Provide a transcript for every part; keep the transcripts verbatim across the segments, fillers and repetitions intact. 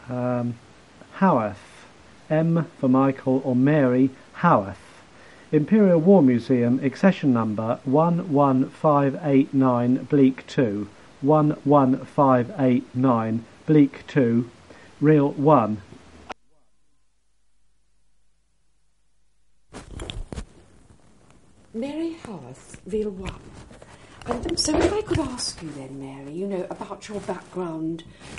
um, Howarth, M for Michael or Mary Howarth. Imperial War Museum, accession number one one five eight nine Bleak two, one one five eight nine Bleak two, Real one. Mary Howarth, Real one. And so if I could ask you then, Mary, you know, about your background,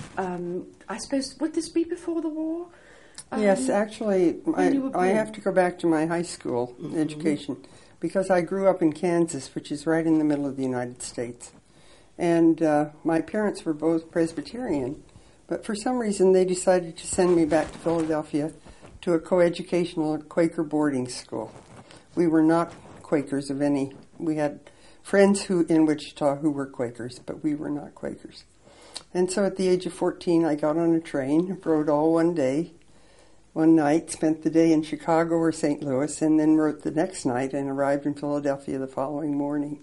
um, I suppose, would this be before the war? Um, yes, actually, I, I have to go back to my high school mm-hmm. education because I grew up in Kansas, which is right in the middle of the United States. And uh, my parents were both Presbyterian, but for some reason they decided to send me back to Philadelphia to a coeducational Quaker boarding school. We were not Quakers of any, we had friends who in Wichita who were Quakers, but we were not Quakers. And so at the age of fourteen, I got on a train, rode all one day, one night, spent the day in Chicago or Saint Louis, and then rode the next night and arrived in Philadelphia the following morning.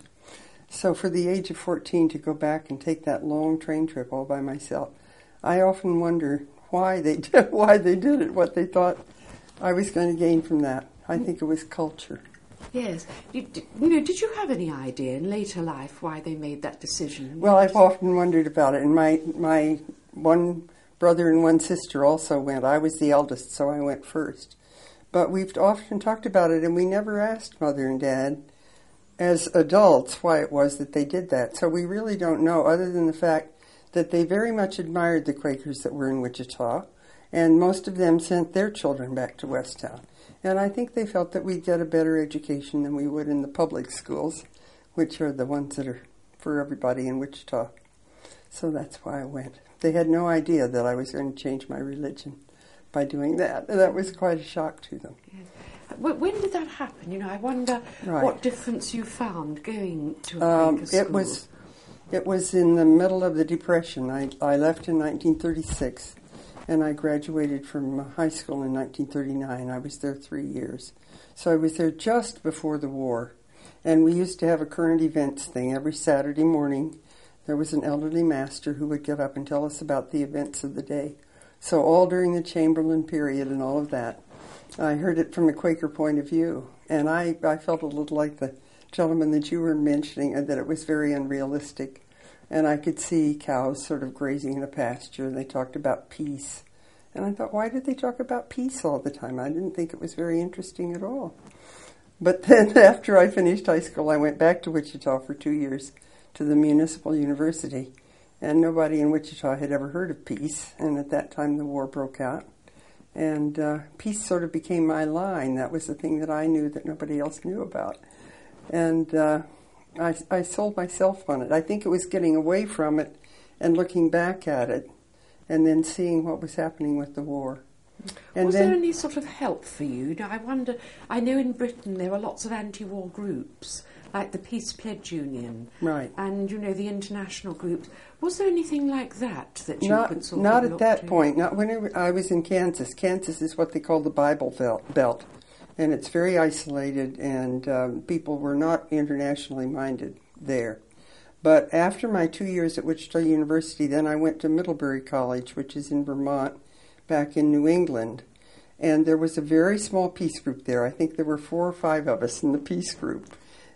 So for the age of fourteen, to go back and take that long train trip all by myself, I often wonder why they did, why they did it, what they thought I was going to gain from that. I think it was culture. Yes. You, you know, did you have any idea in later life why they made that decision? Well, I've often wondered about it, and my my one brother and one sister also went. I was the eldest, so I went first. But we've often talked about it, and we never asked Mother and Dad as adults why it was that they did that. So we really don't know, other than the fact that they very much admired the Quakers that were in Wichita, and most of them sent their children back to Westtown. And I think they felt that we'd get a better education than we would in the public schools, which are the ones that are for everybody in Wichita. So that's why I went. They had no idea that I was going to change my religion by doing that. And that was quite a shock to them. Yes. When did that happen? You know, I wonder right. what difference you found going to a um, Quaker school. It was, it was in the middle of the Depression. I, I left in nineteen thirty-six. And I graduated from high school in nineteen thirty-nine. I was there three years. So I was there just before the war. And we used to have a current events thing every Saturday morning. There was an elderly master who would get up and tell us about the events of the day. So all during the Chamberlain period and all of that, I heard it from a Quaker point of view. And I, I felt a little like the gentleman that you were mentioning, and that it was very unrealistic. And I could see cows sort of grazing in a pasture, and they talked about peace. And I thought, why did they talk about peace all the time? I didn't think it was very interesting at all. But then after I finished high school, I went back to Wichita for two years to the Municipal University. And nobody in Wichita had ever heard of peace. And at that time, the war broke out. And uh, peace sort of became my line. That was the thing that I knew that nobody else knew about. And uh, I, I sold myself on it. I think it was getting away from it and looking back at it and then seeing what was happening with the war. And was then, there any sort of help for you? Now, I wonder, I know in Britain there were lots of anti-war groups, like the Peace Pledge Union. Right. And, you know, the international groups. Was there anything like that that you not, could sort not of at that to? point. Not when I was in Kansas. Kansas is what they call the Bible Belt. And it's very isolated, and um, people were not internationally minded there. But after my two years at Wichita University, then I went to Middlebury College, which is in Vermont, back in New England. And there was a very small peace group there. I think there were four or five of us in the peace group.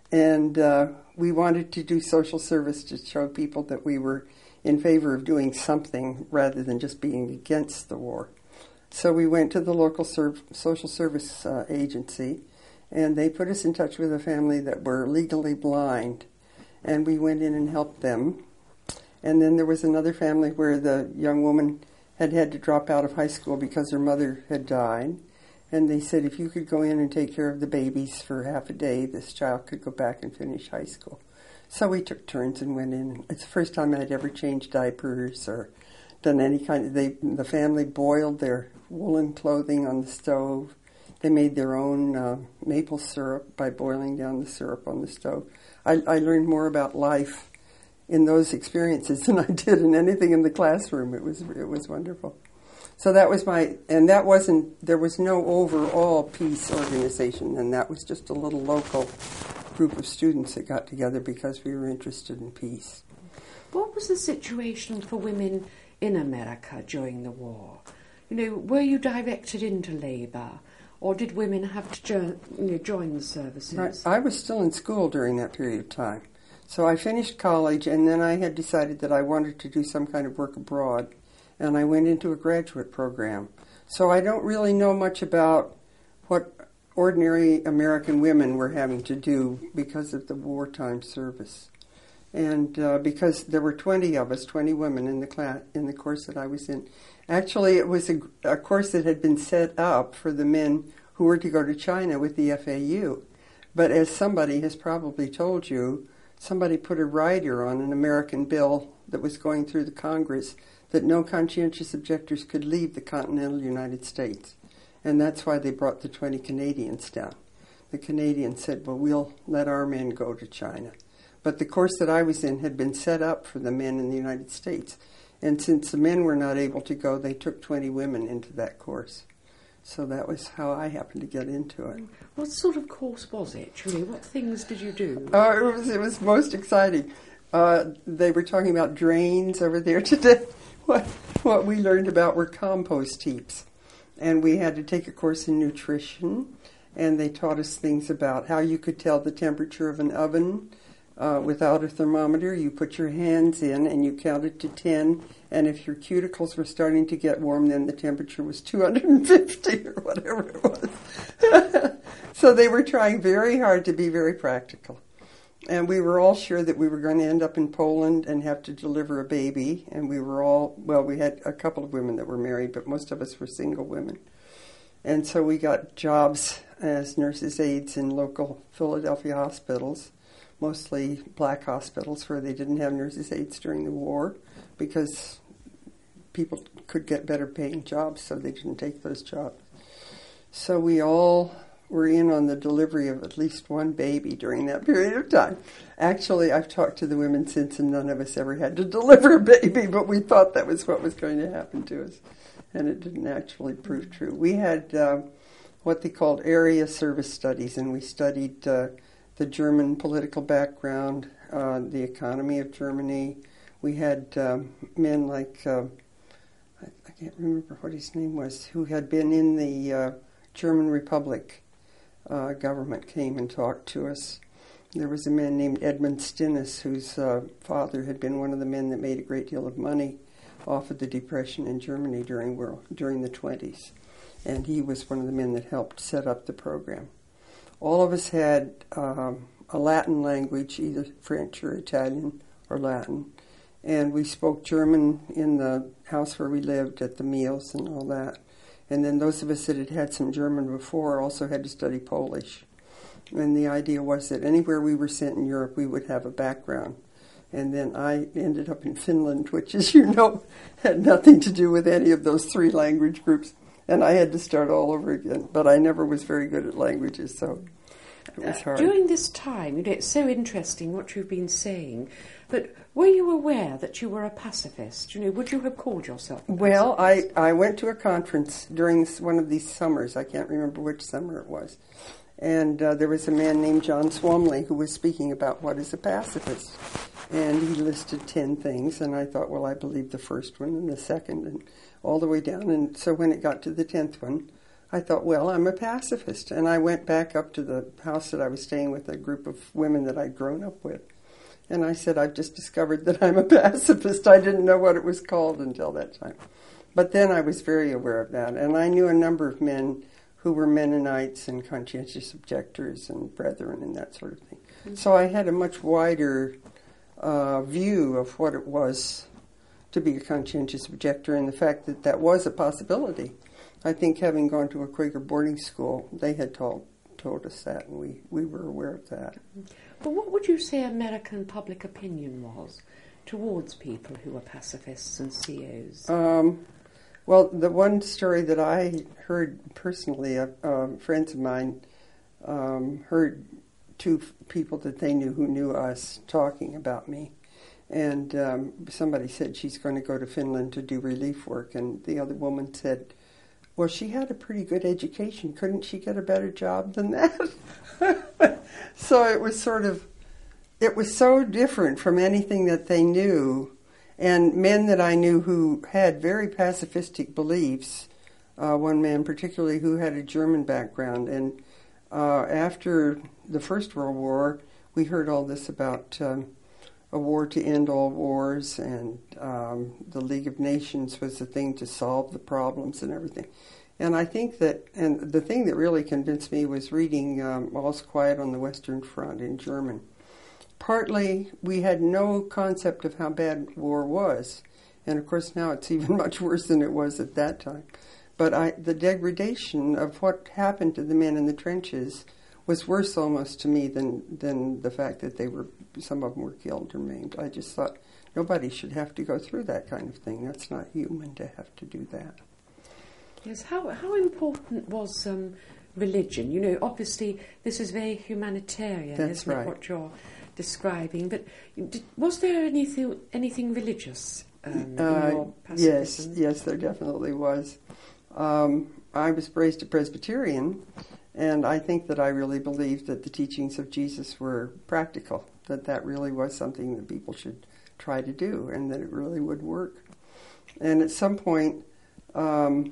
And uh, we wanted to do social service to show people that we were in favor of doing something rather than just being against the war. So we went to the local serv- social service uh, agency, and they put us in touch with a family that were legally blind. And we went in and helped them. And then there was another family where the young woman had had to drop out of high school because her mother had died. And they said, if you could go in and take care of the babies for half a day, this child could go back and finish high school. So we took turns and went in. It's the first time I'd ever changed diapers or done any kind of... They, the family boiled their woolen clothing on the stove. They made their own uh, maple syrup by boiling down the syrup on the stove. I, I learned more about life in those experiences than I did in anything in the classroom. It was it was wonderful. So that was my, and that wasn't, there was no overall peace organization, and that was just a little local group of students that got together because we were interested in peace. What was the situation for women in America during the war? you know, were you directed into labour, or did women have to jo- you know, join the services? Right. I was still in school during that period of time. So I finished college, and then I had decided that I wanted to do some kind of work abroad, and I went into a graduate program. So I don't really know much about what ordinary American women were having to do because of the wartime service. And uh, because there were twenty of us, twenty women in the class, in the course that I was in. Actually, it was a, a course that had been set up for the men who were to go to China with the F A U. But as somebody has probably told you, somebody put a rider on an American bill that was going through the Congress that no conscientious objectors could leave the continental United States. And that's why they brought the twenty Canadians down. The Canadians said, well, we'll let our men go to China. But the course that I was in had been set up for the men in the United States. And since the men were not able to go, they took twenty women into that course. So that was how I happened to get into it. What sort of course was it, Julie? What things did you do? Oh, it was it was most exciting. Uh, they were talking about drains over there today. What what we learned about were compost heaps. And we had to take a course in nutrition. And they taught us things about how you could tell the temperature of an oven uh, without a thermometer. You put your hands in and you counted to ten. And if your cuticles were starting to get warm, then the temperature was two hundred fifty or whatever it was. So they were trying very hard to be very practical. And we were all sure that we were going to end up in Poland and have to deliver a baby. And we were all, well, we had a couple of women that were married, but most of us were single women. And so we got jobs as nurses' aides in local Philadelphia hospitals, mostly black hospitals where they didn't have nurses' aides during the war because people could get better paying jobs, so they didn't take those jobs. So we all were in on the delivery of at least one baby during that period of time. Actually, I've talked to the women since, and none of us ever had to deliver a baby, but we thought that was what was going to happen to us, and it didn't actually prove true. We had uh, what they called area service studies, and we studied uh, the German political background, uh, the economy of Germany. We had um, men like, uh, I, I can't remember what his name was, who had been in the uh, German Republic. Uh, government came and talked to us. There was a man named Edmund Stinnes, whose uh, father had been one of the men that made a great deal of money off of the Depression in Germany during world, during the twenties. And he was one of the men that helped set up the program. All of us had um, a Latin language, either French or Italian or Latin. And we spoke German in the house where we lived at the meals and all that. And then those of us that had had some German before also had to study Polish. And the idea was that anywhere we were sent in Europe, we would have a background. And then I ended up in Finland, which, as you know, had nothing to do with any of those three language groups. And I had to start all over again. But I never was very good at languages, so it was hard. Uh, during this time, you know, it's so interesting what you've been saying, but were you aware that you were a pacifist? You know, would you have called yourself a pacifist? Well, I, I went to a conference during this, one of these summers. I can't remember which summer it was. And uh, there was a man named John Swamley who was speaking about what is a pacifist. And he listed ten things, and I thought, well, I believe the first one and the second and all the way down. And so when it got to the tenth one, I thought, well, I'm a pacifist. And I went back up to the house that I was staying with, a group of women that I'd grown up with. And I said, I've just discovered that I'm a pacifist. I didn't know what it was called until that time. But then I was very aware of that. And I knew a number of men who were Mennonites and conscientious objectors and brethren and that sort of thing. Mm-hmm. So I had a much wider uh, view of what it was to be a conscientious objector and the fact that that was a possibility. I think having gone to a Quaker boarding school, they had told told us that, and we, we were aware of that. But what would you say American public opinion was towards people who were pacifists and C Os? Um, well, the one story that I heard personally, uh, uh, friends of mine um, heard two f- people that they knew who knew us talking about me. And um, somebody said she's going to go to Finland to do relief work, and the other woman said, well, she had a pretty good education. Couldn't she get a better job than that? So it was sort of, it was so different from anything that they knew. And men that I knew who had very pacifistic beliefs uh, one man particularly who had a German background. And uh, after the First World War, we heard all this about um, a war to end all wars, and um, the League of Nations was the thing to solve the problems and everything. And I think that, and the thing that really convinced me was reading um, All's Quiet on the Western Front in German. Partly, we had no concept of how bad war was. And of course now it's even much worse than it was at that time. But I, the degradation of what happened to the men in the trenches was worse almost to me than, than the fact that they were, some of them were killed or maimed. I just thought nobody should have to go through that kind of thing. That's not human to have to do that. Yes, how how important was um, religion? You know, obviously this is very humanitarian, That's isn't right. it, what you're describing? But did, was there anything anything religious um, in Uh, your yes, pacifism? yes, there definitely was. Um, I was raised a Presbyterian, and I think that I really believed that the teachings of Jesus were practical, that that really was something that people should try to do, and that it really would work. And at some point, um,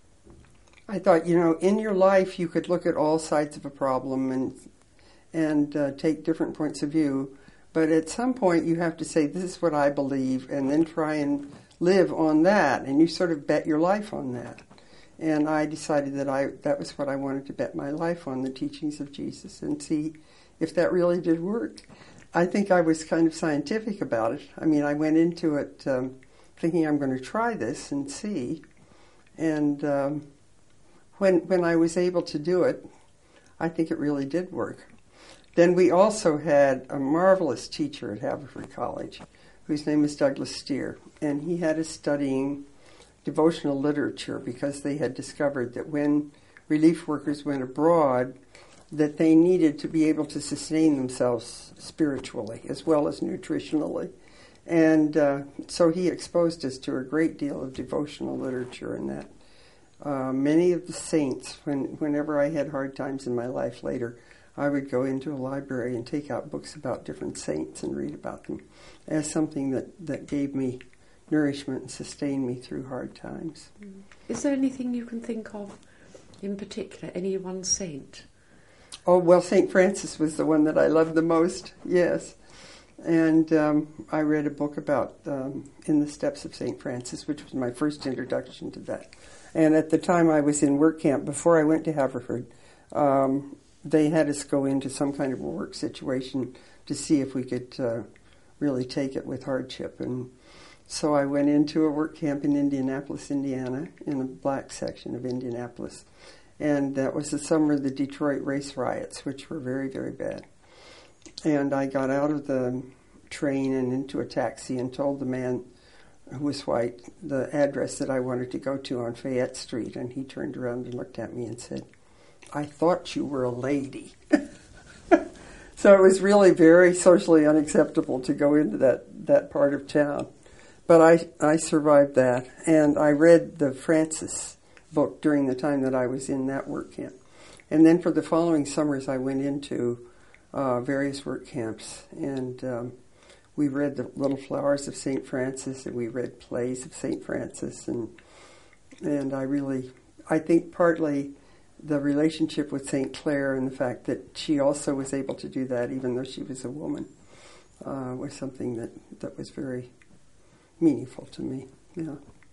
I thought, you know, in your life you could look at all sides of a problem and and uh, take different points of view, but at some point you have to say, this is what I believe, and then try and live on that, and you sort of bet your life on that. And I decided that I that was what I wanted to bet my life on, the teachings of Jesus, and see if that really did work. I think I was kind of scientific about it. I mean, I went into it um, thinking I'm going to try this and see, and um, when when I was able to do it, I think it really did work. Then we also had a marvelous teacher at Haverford College, whose name is Douglas Steer, and he had us studying devotional literature because they had discovered that when relief workers went abroad, that they needed to be able to sustain themselves spiritually as well as nutritionally. And uh, so he exposed us to a great deal of devotional literature, and that uh, many of the saints, when, whenever I had hard times in my life later, I would go into a library and take out books about different saints and read about them as something that, that gave me nourishment and sustained me through hard times. Is there anything you can think of in particular, any one saint? Oh, well, Saint Francis was the one that I loved the most, yes. And um, I read a book about um, In the Steps of Saint Francis, which was my first introduction to that. And at the time I was in work camp, before I went to Haverford, um, they had us go into some kind of a work situation to see if we could uh, really take it with hardship. And so I went into a work camp in Indianapolis, Indiana, in the black section of Indianapolis. And that was the summer of the Detroit race riots, which were very, very bad. And I got out of the train and into a taxi and told the man who was white the address that I wanted to go to on Fayette Street. And he turned around and looked at me and said, "I thought you were a lady." So it was really very socially unacceptable to go into that, that part of town. But I, I survived that, and I read the Francis book during the time that I was in that work camp. And then for the following summers, I went into uh, various work camps, and um, we read the Little Flowers of Saint Francis, and we read plays of Saint Francis, and and I really, I think partly the relationship with Saint Clare and the fact that she also was able to do that, even though she was a woman, uh, was something that, that was very meaningful to me. Yeah.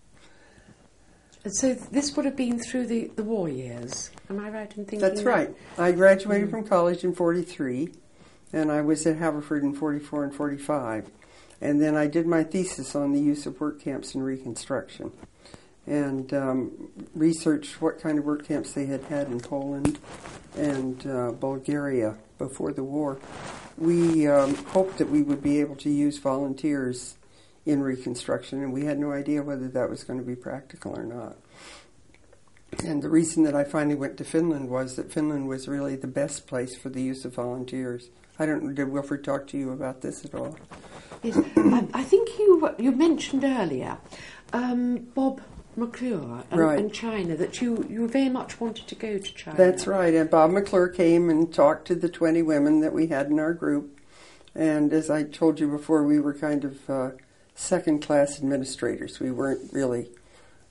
And so this would have been through the, the war years. Am I right in thinking That's that? right. I graduated mm. from college in forty-three, and I was at Haverford in forty-four and forty-five. And then I did my thesis on the use of work camps in Reconstruction, and um, researched what kind of work camps they had had in Poland and uh, Bulgaria before the war. We um, hoped that we would be able to use volunteers in Reconstruction, and we had no idea whether that was going to be practical or not. And the reason that I finally went to Finland was that Finland was really the best place for the use of volunteers. I don't know, did Wilfred talk to you about this at all? Yes, I, I think you you mentioned earlier um, Bob McClure and, right. and China, that you, you very much wanted to go to China. That's right, and Bob McClure came and talked to the twenty women that we had in our group, and as I told you before, we were kind of uh, second-class administrators. We weren't really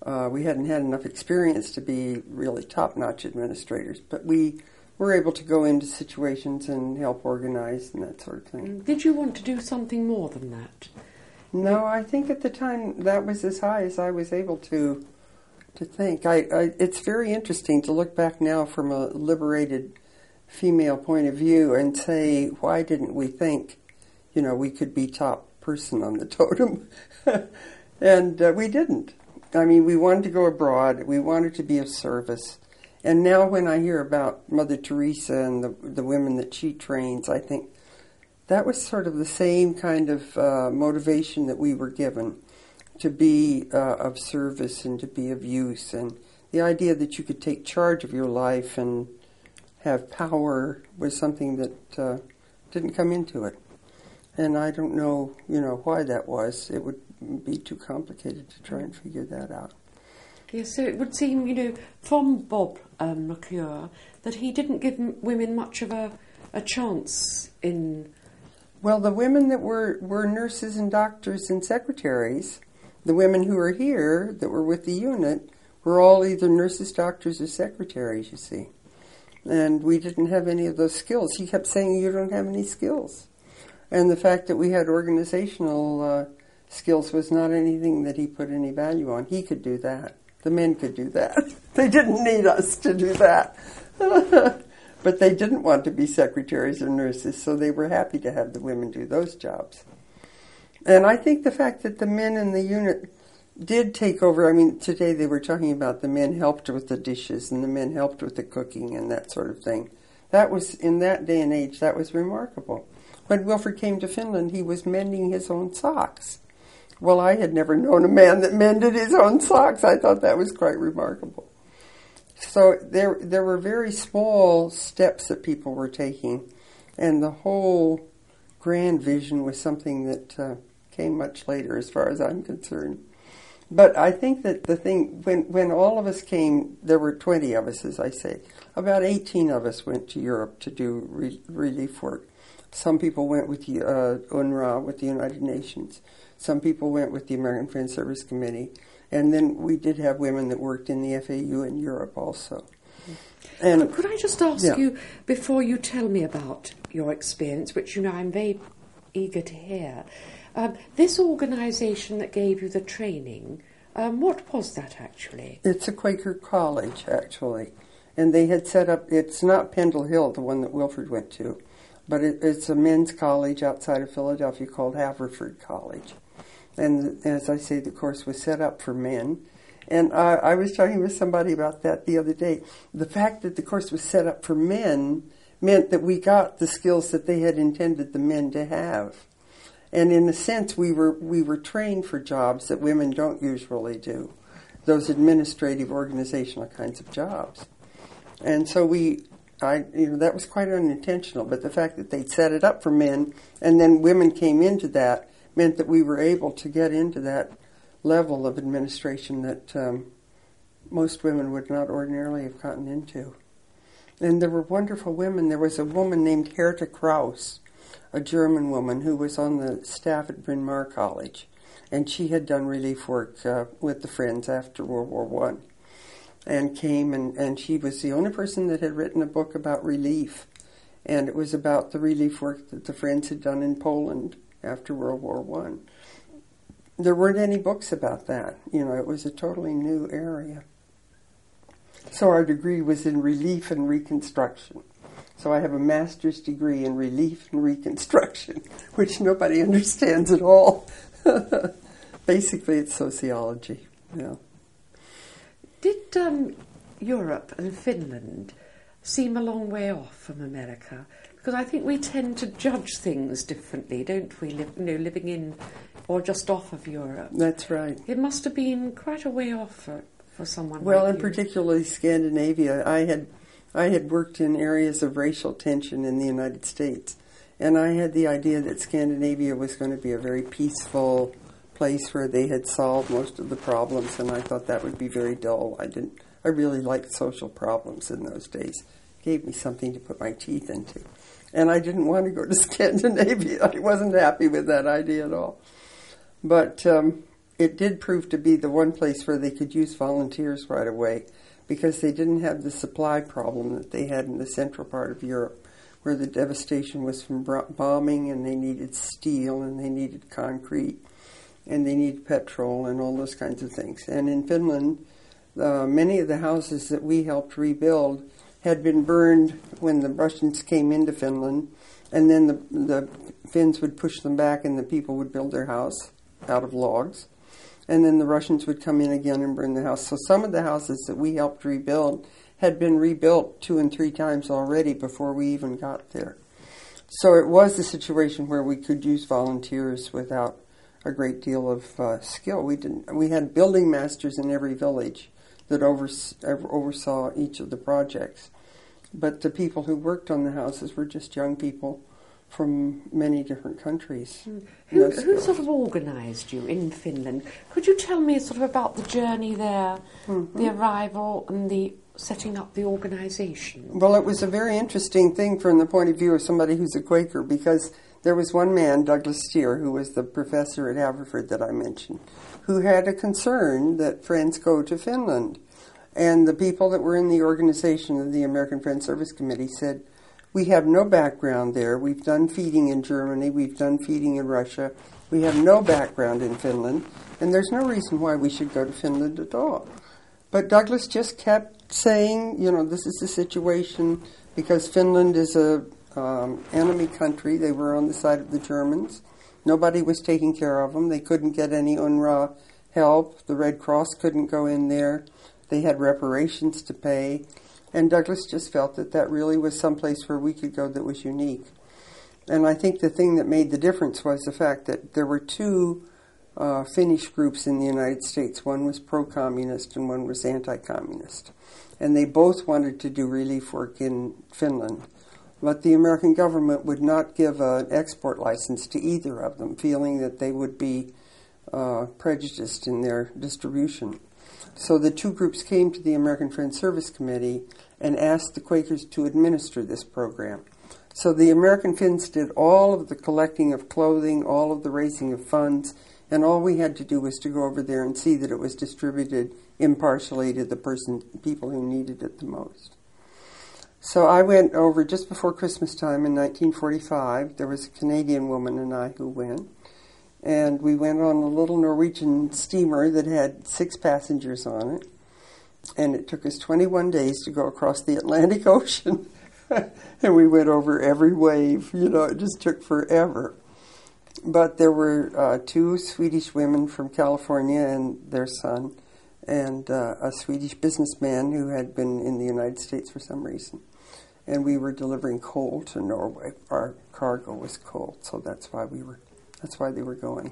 Uh, we hadn't had enough experience to be really top-notch administrators, but we were able to go into situations and help organize and that sort of thing. Did you want to do something more than that? No, I think at the time that was as high as I was able to to think. I, I it's very interesting to look back now from a liberated female point of view and say, why didn't we think, you know, we could be top person on the totem? And uh, we didn't. I mean, we wanted to go abroad. We wanted to be of service. And now when I hear about Mother Teresa and the, the women that she trains, I think that was sort of the same kind of uh, motivation that we were given, to be uh, of service and to be of use. And the idea that you could take charge of your life and have power was something that uh, didn't come into it. And I don't know, you know, why that was. It would be too complicated to try and figure that out. Yes, so it would seem, you know, from Bob um, McClure, that he didn't give m- women much of a, a chance in... Well, the women that were, were nurses and doctors and secretaries, the women who were here that were with the unit, were all either nurses, doctors, or secretaries, you see. And we didn't have any of those skills. He kept saying, you don't have any skills. And the fact that we had organizational uh, skills was not anything that he put any value on. He could do that. The men could do that. They didn't need us to do that. But they didn't want to be secretaries or nurses, so they were happy to have the women do those jobs. And I think the fact that the men in the unit did take over, I mean, today they were talking about the men helped with the dishes and the men helped with the cooking and that sort of thing. That was, in that day and age, that was remarkable. When Wilfrid came to Finland, he was mending his own socks. Well, I had never known a man that mended his own socks. I thought that was quite remarkable. So there there were very small steps that people were taking, and the whole grand vision was something that uh, came much later as far as I'm concerned. But I think that the thing, when, when all of us came, there were twenty of us, as I say. About eighteen of us went to Europe to do re- relief work. Some people went with the uh, U N R W A, with the United Nations. Some people went with the American Friends Service Committee. And then we did have women that worked in the F A U in Europe also. And could I just ask yeah. you, before you tell me about your experience, which, you know, I'm very eager to hear, um, this organisation that gave you the training, um, what was that actually? It's a Quaker college, actually. And they had set up, it's not Pendle Hill, the one that Wilfrid went to, but it, it's a men's college outside of Philadelphia called Haverford College. And as I say, the course was set up for men. And I, I was talking with somebody about that the other day. The fact that the course was set up for men meant that we got the skills that they had intended the men to have. And in a sense, we were we were trained for jobs that women don't usually do, those administrative, organizational kinds of jobs. And so we, I, you know, that was quite unintentional. But the fact that they'd set it up for men, and then women came into that, meant that we were able to get into that level of administration that um, most women would not ordinarily have gotten into. And there were wonderful women. There was a woman named Herta Kraus, a German woman who was on the staff at Bryn Mawr College, and she had done relief work uh, with the Friends after World War One, and came, and, and she was the only person that had written a book about relief, and it was about the relief work that the Friends had done in Poland after World War One. There weren't any books about that. You know, it was a totally new area. So our degree was in relief and reconstruction. So I have a master's degree in relief and reconstruction, which nobody understands at all. Basically, it's sociology. Yeah. Did um, Europe and Finland seem a long way off from America? Because I think we tend to judge things differently, don't we? Live, you know, living in or just off of Europe. That's right. It must have been quite a way off for, for someone. Well, like and you. particularly Scandinavia. I had I had worked in areas of racial tension in the United States, and I had the idea that Scandinavia was going to be a very peaceful place where they had solved most of the problems, and I thought that would be very dull. I didn't. I really liked social problems in those days. It gave me something to put my teeth into. And I didn't want to go to Scandinavia. I wasn't happy with that idea at all. But um, it did prove to be the one place where they could use volunteers right away, because they didn't have the supply problem that they had in the central part of Europe, where the devastation was from bombing, and they needed steel, and they needed concrete, and they needed petrol, and all those kinds of things. And in Finland, uh, many of the houses that we helped rebuild had been burned when the Russians came into Finland, and then the, the Finns would push them back, and the people would build their house out of logs. And then the Russians would come in again and burn the house. So some of the houses that we helped rebuild had been rebuilt two and three times already before we even got there. So it was a situation where we could use volunteers without a great deal of uh, skill. We didn't. We had building masters in every village that overs- oversaw each of the projects. But the people who worked on the houses were just young people from many different countries. Mm. Who, who sort of organised you in Finland? Could you tell me sort of about the journey there, mm-hmm. the arrival and the setting up the organisation? Well, it was a very interesting thing from the point of view of somebody who's a Quaker, because there was one man, Douglas Steer, who was the professor at Haverford that I mentioned, who had a concern that Friends go to Finland. And the people that were in the organization of the American Friends Service Committee said, we have no background there. We've done feeding in Germany. We've done feeding in Russia. We have no background in Finland. And there's no reason why we should go to Finland at all. But Douglas just kept saying, you know, this is the situation because Finland is a um, enemy country. They were on the side of the Germans. Nobody was taking care of them. They couldn't get any UNRWA help. The Red Cross couldn't go in there. They had reparations to pay. And Douglas just felt that that really was someplace where we could go that was unique. And I think the thing that made the difference was the fact that there were two uh, Finnish groups in the United States. One was pro-communist and one was anti-communist. And they both wanted to do relief work in Finland. But the American government would not give an export license to either of them, feeling that they would be uh, prejudiced in their distribution. So the two groups came to the American Friends Service Committee and asked the Quakers to administer this program. So the American Finns did all of the collecting of clothing, all of the raising of funds, and all we had to do was to go over there and see that it was distributed impartially to the person, people who needed it the most. So I went over just before Christmas time in nineteen forty-five. There was a Canadian woman and I who went. And we went on a little Norwegian steamer that had six passengers on it. And it took us twenty-one days to go across the Atlantic Ocean. And we went over every wave. You know, it just took forever. But there were uh, two Swedish women from California and their son, and uh, a Swedish businessman who had been in the United States for some reason. And we were delivering coal to Norway. Our cargo was coal, so that's why we were... That's why they were going.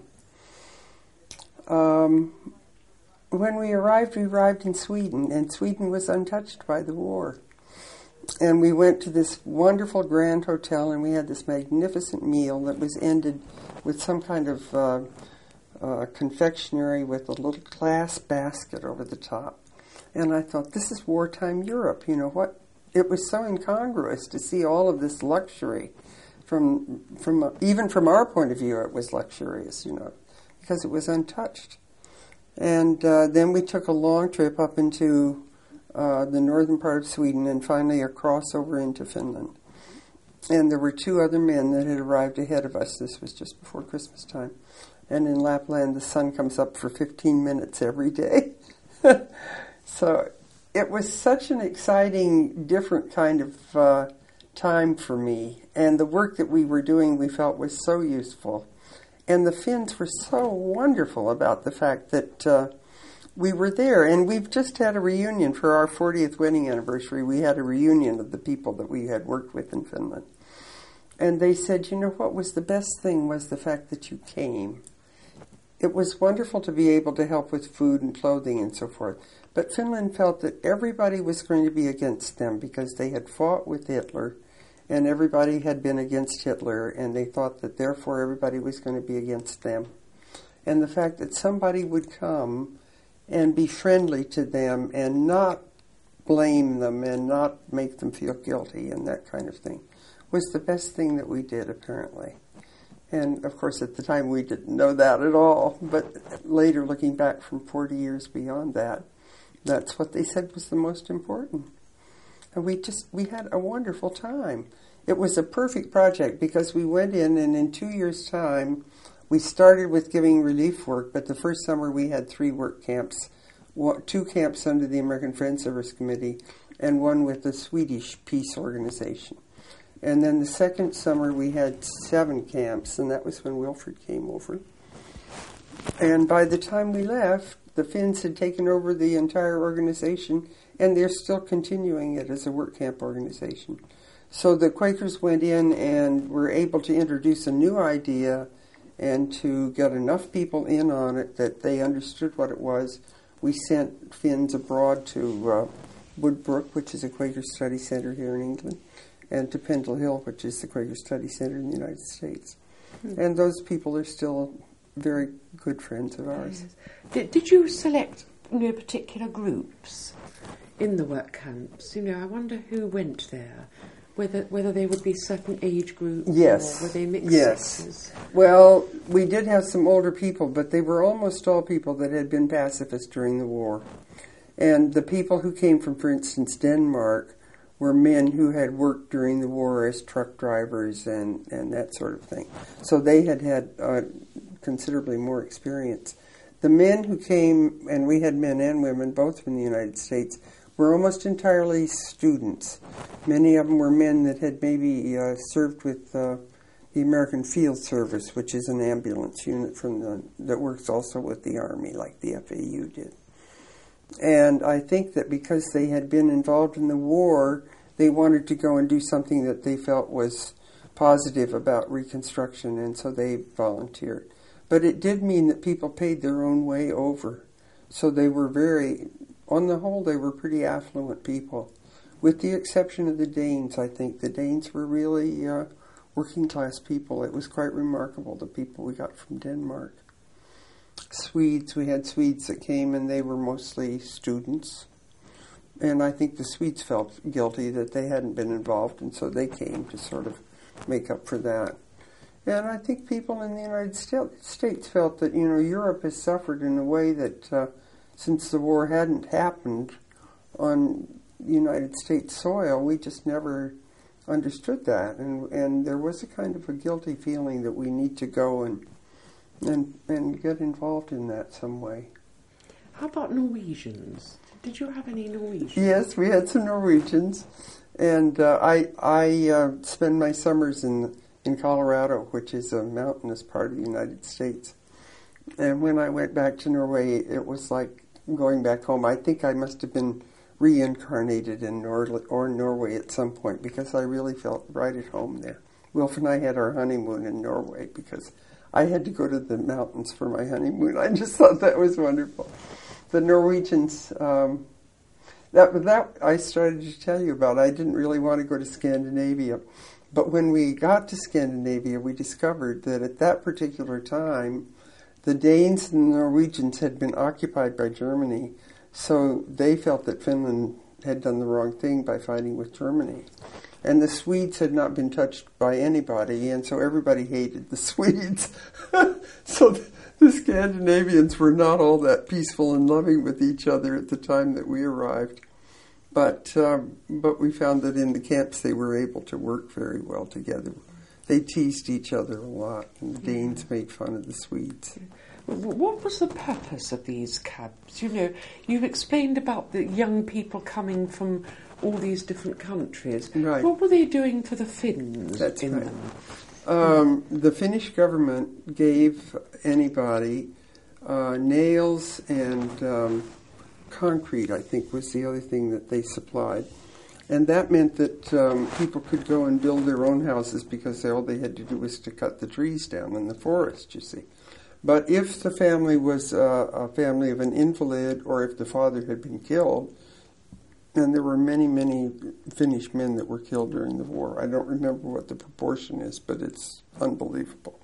Um, when we arrived, we arrived in Sweden, and Sweden was untouched by the war. And we went to this wonderful grand hotel, and we had this magnificent meal that was ended with some kind of uh, uh, confectionery with a little glass basket over the top. And I thought, this is wartime Europe. You know what? It was so incongruous to see all of this luxury. From from uh, even from our point of view, it was luxurious, you know, because it was untouched. And uh, then we took a long trip up into uh, the northern part of Sweden and finally across over into Finland. And there were two other men that had arrived ahead of us. This was just before Christmas time. And in Lapland, the sun comes up for fifteen minutes every day. So it was such an exciting, different kind of uh, time for me. And the work that we were doing, we felt was so useful. And the Finns were so wonderful about the fact that uh, we were there. And we've just had a reunion for our fortieth wedding anniversary. We had a reunion of the people that we had worked with in Finland. And they said, you know, what was the best thing was the fact that you came. It was wonderful to be able to help with food and clothing and so forth. But Finland felt that everybody was going to be against them because they had fought with Hitler. And everybody had been against Hitler, and they thought that therefore everybody was going to be against them. And the fact that somebody would come and be friendly to them and not blame them and not make them feel guilty and that kind of thing was the best thing that we did, apparently. And, of course, at the time we didn't know that at all. But later, looking back from forty years beyond that, that's what they said was the most important. And we just, we had a wonderful time. It was a perfect project because we went in, and in two years' time, we started with giving relief work, but the first summer we had three work camps, two camps under the American Friends Service Committee, and one with the Swedish Peace Organization. And then the second summer we had seven camps, and that was when Wilfred came over. And by the time we left, the Finns had taken over the entire organization, and they're still continuing it as a work camp organization. So the Quakers went in and were able to introduce a new idea and to get enough people in on it that they understood what it was. We sent Finns abroad to uh, Woodbrook, which is a Quaker Study Center here in England, and to Pendle Hill, which is the Quaker Study Center in the United States. Mm. And those people are still very good friends of ours. Yes. Did, did you select, you know, particular groups in the work camps? You know, I wonder who went there. Whether whether they would be certain age groups, yes, or were they mixed yes. sexes? Well, we did have some older people, but they were almost all people that had been pacifists during the war. And the people who came from, for instance, Denmark, were men who had worked during the war as truck drivers and, and that sort of thing. So they had had uh, considerably more experience. The men who came, and we had men and women, both from the United States, were almost entirely students. Many of them were men that had maybe uh, served with uh, the American Field Service, which is an ambulance unit from the, that works also with the Army, like the F A U did. And I think that because they had been involved in the war, they wanted to go and do something that they felt was positive about Reconstruction, and so they volunteered. But it did mean that people paid their own way over. So they were very... On the whole, they were pretty affluent people, with the exception of the Danes, I think. The Danes were really uh, working-class people. It was quite remarkable, the people we got from Denmark. Swedes, we had Swedes that came, and they were mostly students. And I think the Swedes felt guilty that they hadn't been involved, and so they came to sort of make up for that. And I think people in the United States felt that, you know, Europe has suffered in a way that... Uh, Since the war hadn't happened on United States soil, we just never understood that. And and there was a kind of a guilty feeling that we need to go and and and get involved in that some way. How about Norwegians? Did you have any Norwegians? Yes, we had some Norwegians. And uh, I, I uh, spend my summers in, in Colorado, which is a mountainous part of the United States. And when I went back to Norway, it was like going back home. I think I must have been reincarnated in Nor- or Norway at some point because I really felt right at home there. Wilf and I had our honeymoon in Norway because I had to go to the mountains for my honeymoon. I just thought that was wonderful. The Norwegians, um, that that I started to tell you about. I didn't really want to go to Scandinavia. But when we got to Scandinavia, we discovered that at that particular time, the Danes and the Norwegians had been occupied by Germany, so they felt that Finland had done the wrong thing by fighting with Germany. And the Swedes had not been touched by anybody, and so everybody hated the Swedes. So the, the Scandinavians were not all that peaceful and loving with each other at the time that we arrived. But, um, but we found that in the camps they were able to work very well together. They teased each other a lot, and the Danes made fun of the Swedes. What was the purpose of these camps? You know, you've explained about the young people coming from all these different countries. Right. What were they doing for the Finns That's in right. them? Um, the Finnish government gave anybody uh, nails and um, concrete, I think, was the other thing that they supplied. And that meant that um, people could go and build their own houses because all they had to do was to cut the trees down in the forest, you see. But if the family was uh, a family of an invalid or if the father had been killed, and there were many, many Finnish men that were killed during the war. I don't remember what the proportion is, but it's unbelievable.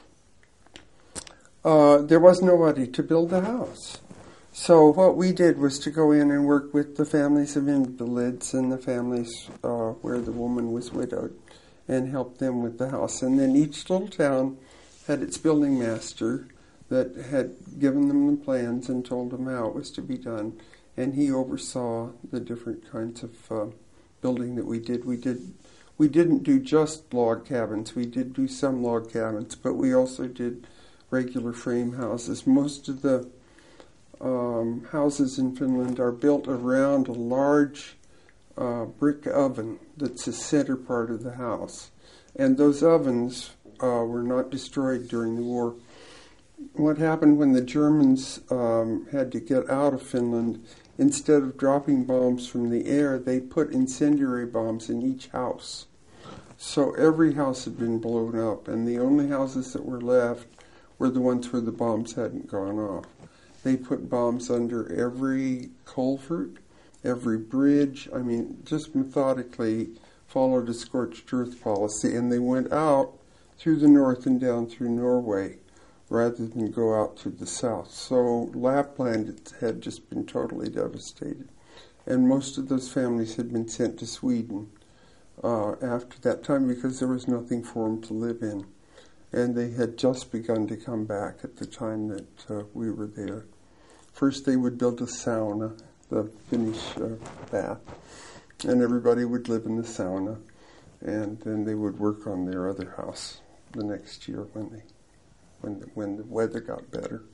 Uh, there was nobody to build the house. So what we did was to go in and work with the families of invalids and the families uh, where the woman was widowed and help them with the house. And then each little town had its building master that had given them the plans and told them how it was to be done, and he oversaw the different kinds of uh, building that we did. We did we didn't do just log cabins. We did do some log cabins, but we also did regular frame houses. Most of the um, houses in Finland are built around a large uh, brick oven that's the center part of the house, and those ovens uh, were not destroyed during the war. What happened when the Germans um, had to get out of Finland, instead of dropping bombs from the air, they put incendiary bombs in each house. So every house had been blown up, and the only houses that were left were the ones where the bombs hadn't gone off. They put bombs under every culvert, every bridge. I mean, just methodically followed a scorched earth policy, and they went out through the north and down through Norway, rather than go out to the south. So Lapland had just been totally devastated. And most of those families had been sent to Sweden uh, after that time because there was nothing for them to live in. And they had just begun to come back at the time that uh, we were there. First they would build a sauna, the Finnish uh, bath, and everybody would live in the sauna. And then they would work on their other house the next year when they when the, when the weather got better.